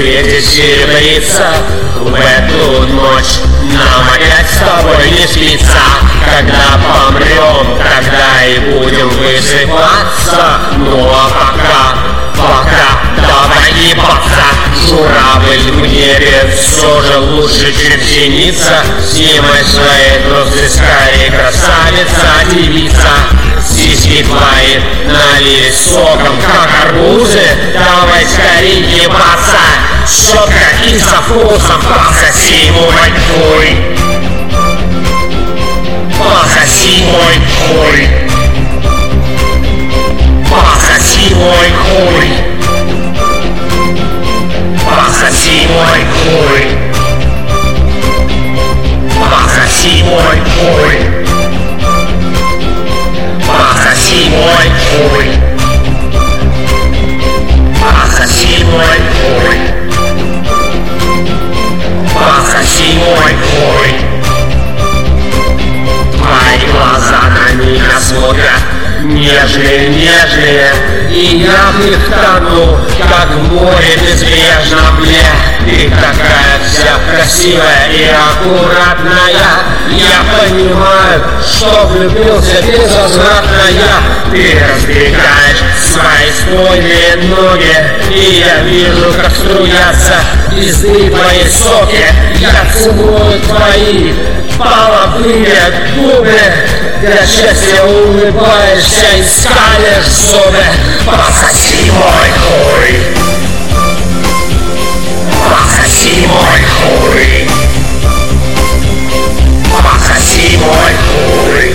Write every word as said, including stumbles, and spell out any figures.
свете серебрится. В эту ночь нам опять с тобой не спится. Когда помрем, тогда и будем высыпаться. Ну а пока, пока давай ебаться. Журавль в небе все же лучше, чем синица. Снимай свои трусы, скорее, красавица, девица. Сиськи твои налились соком, как арбузы. Давай скорее ебаться. Щетка и со вкусом пососи мой хуй. Пососи мой хуй. Пососи мой хуй. Пососи мой хуй. Пососи мой хуй. Пососи мой хуй. Пососи мой хуй. Пососи мой хуй. Твои глаза на меня смотрят нежные, нежные, и я в них тону, как в море безбрежно, бля. Ты такая вся красивая и аккуратная. Я понимаю, что влюбился безвозвратно я. Ты раздвигаешь свои стройные ноги, и я вижу, как струятся пизды твои соки. Я целую твои половые губы. Для счастья улыбаешься и скалишь зубы. Пососи мой хуй. Пососи мой хуй. Пососи мой хуй.